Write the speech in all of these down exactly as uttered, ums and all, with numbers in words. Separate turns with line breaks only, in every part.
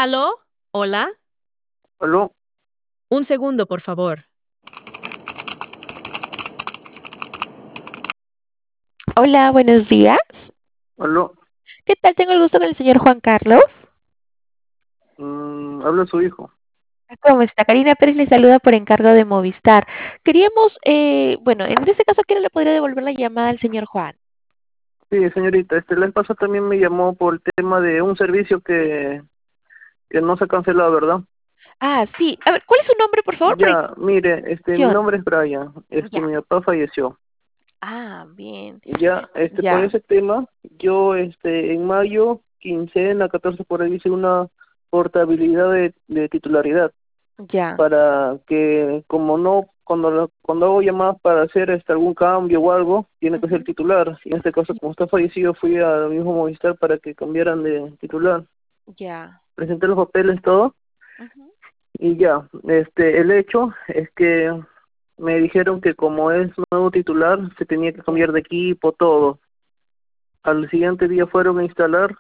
¿Aló? ¿Hola?
Aló,
Un segundo, por favor.
Hola, buenos días.
aló,
¿Qué tal? Tengo el gusto con el señor Juan Carlos.
mm, habla su hijo.
¿Cómo está? Karina Pérez le saluda por encargo de Movistar. Queríamos, eh, bueno, en este caso, ¿quién le podría devolver la llamada al señor Juan?
Sí, señorita, este, la vez pasada también me llamó por el tema de un servicio que, que no se ha cancelado, ¿verdad?
Ah, sí. A ver, ¿cuál es su nombre, por favor, para
Ya, mire, este, mi
identificación?
nombre es Brian, este,
Ya.
mi papá falleció.
Ah, bien.
Ya, este, por
Ya,
ese tema, yo, este, en mayo, quincena, catorce, por ahí hice una portabilidad de, de titularidad,
ya.
para que como no, cuando lo- cuando hago llamadas para hacer este algún cambio o algo, tiene que ser
Ujú.
titular. Y en este caso, como está fallecido, fui al mismo Movistar para que cambiaran de titular.
Ya.
Presenté los papeles, todo,
Ujú.
y ya. Este, el hecho es que me dijeron que como es nuevo titular, se tenía que
Ya.
cambiar de equipo, todo. Al siguiente día fueron a instalar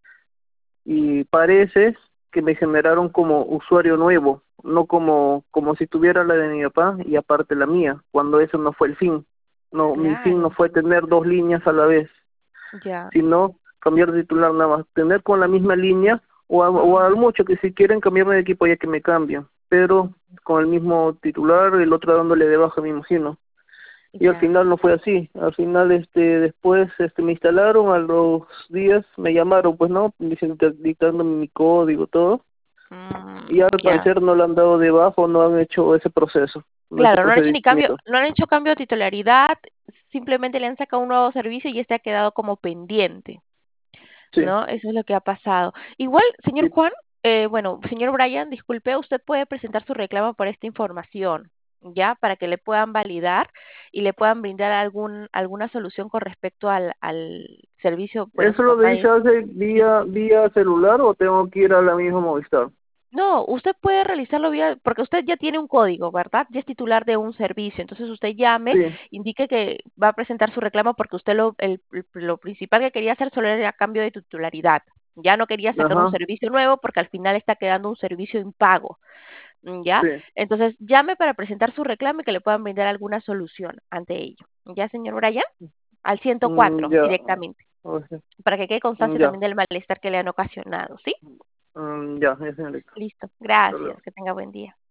y parece que me generaron como usuario nuevo, no como como si tuviera la de mi papá y aparte la mía, cuando eso no fue el fin. No, mi fin no
Claro.
fue tener dos líneas a la vez,
Ya.
sino cambiar de titular nada más, tener con la misma línea o a, o a
Ujú.
mucho que si quieren cambiarme de equipo ya que me cambien, pero con el mismo titular, el otro dándole de baja, me imagino. Y al
Ya.
final no fue así. Al final, este, después, este, me instalaron, a los días me llamaron, pues no, diciendo, dictando mi código, todo.
Mm,
Y al
ya.
parecer no lo han dado de bajo, no han hecho ese proceso, no ese
Claro, no han hecho ni cambio,
procedimiento.
no han hecho cambio de titularidad, simplemente le han sacado un nuevo servicio y este ha quedado como pendiente,
Sí,
¿no? Eso es lo que ha pasado. Igual, señor
sí.
Juan, eh, bueno, señor Brian, disculpe, usted puede presentar su reclamo por esta información, ¿ya? Para que le puedan validar y le puedan brindar algún, alguna solución con respecto al, al servicio. Bueno,
¿Eso
su
lo
papá
dice
es.
hace vía, vía celular o tengo que ir a la misma Movistar?
No, usted puede realizarlo vía, porque usted ya tiene un código, ¿verdad? Ya es titular de un servicio. Entonces usted llame,
Sí,
indique que va a presentar su reclamo porque usted lo, el- el- lo principal que quería hacer solo era cambio de titularidad. Ya no quería sacar un
ajá,
servicio nuevo porque al final está quedando un servicio impago, mm, ¿ya?
sí.
Entonces llame para presentar su reclamo y que le puedan brindar alguna solución ante ello. ¿Ya, señor Brian? Al ciento
Mm,
cuatro
ya,
directamente,
o sea,
para que quede
mm,
constancia
ya,
también del malestar que le han ocasionado, ¿sí?
mm, ya, ya, señorita.
Listo.
Hasta luego.
Gracias. Que tenga buen día.